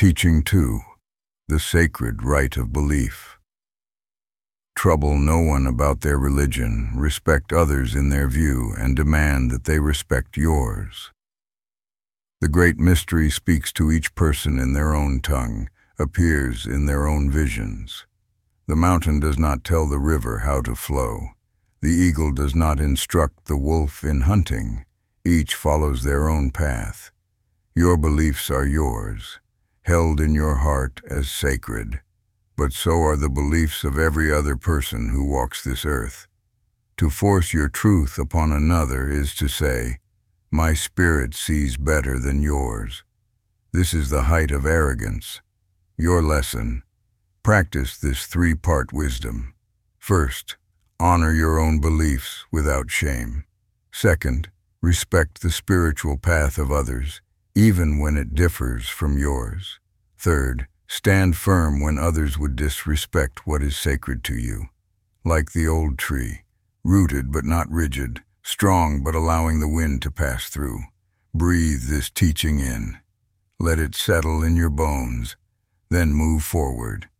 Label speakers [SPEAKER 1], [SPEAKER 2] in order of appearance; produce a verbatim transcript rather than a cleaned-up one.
[SPEAKER 1] Teaching two, the sacred right of belief. Trouble no one about their religion, respect others in their view, and demand that they respect yours. The great mystery speaks to each person in their own tongue, appears in their own visions. The mountain does not tell the river how to flow. The eagle does not instruct the wolf in hunting. Each follows their own path. Your beliefs are yours, held in your heart as sacred, but so are the beliefs of every other person who walks this earth. To force your truth upon another is to say, "My spirit sees better than yours." This is the height of arrogance. Your lesson: practice this three-part wisdom. First, honor your own beliefs without shame. Second, respect the spiritual path of others, even when it differs from yours. Third, stand firm when others would disrespect what is sacred to you. Like the old tree, rooted but not rigid, strong but allowing the wind to pass through. Breathe this teaching in. Let it settle in your bones, then move forward.